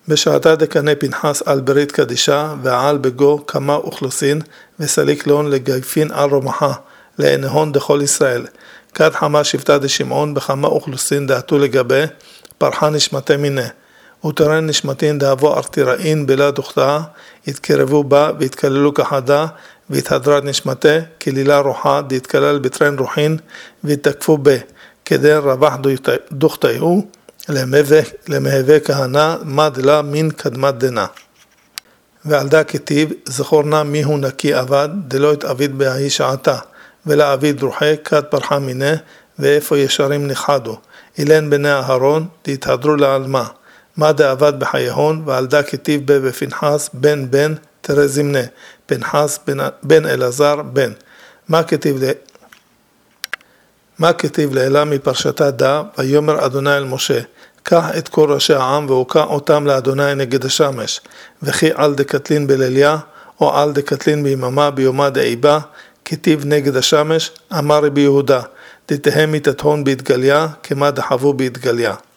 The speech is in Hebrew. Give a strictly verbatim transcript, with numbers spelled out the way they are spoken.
בשעתה דקנה פנחס על ברית קדישה, ועל בגו כמה אוכלוסין, וסליק לאון לגייפין על רומחה, לענהון דכל ישראל. כד חמה שבטה דשמעון בכמה אוכלוסין דעתו לגבי, פרחה נשמתי מיני. ותרן נשמתין דאבו ארתיראין בלה דוכתה, התקרבו בה והתקללו כחדה, והתהדרת נשמתי, כלילה רוחה, דהתקלל בטרן רוחין, והתקפו בה, כדי רווח דוכתהו, למהווה כהנה, מד לה מן קדמת דנה. ועל דה כתיב, זכור נא מיהו נקי עבד, דלא התעביד בהיא שעתה, ולעביד רוחי, כד פרחה מיני, ואיפה ישרים נחדו. אילן בני אהרון, תתהדרו לעלמה. מה דעבד בחייהון, ועל דה כתיב בה בפנחס, בן בן, תרא זמנה. פנחס בן, בן אלעזר, בן. מה כתיב ל... מה כתיב לאלה מפרשתה דה, ויאמר אדוני אל משה, קח את כל ראשי העם והוקע אותם לאדוני נגד השמש, וכי על דקטלין בליליה, או על דקטלין ביממה ביומה דעיבה, כתיב נגד השמש, אמר רבי יהודה, דתהם מתתהון בהתגליה, כמה דחבו בהתגליה.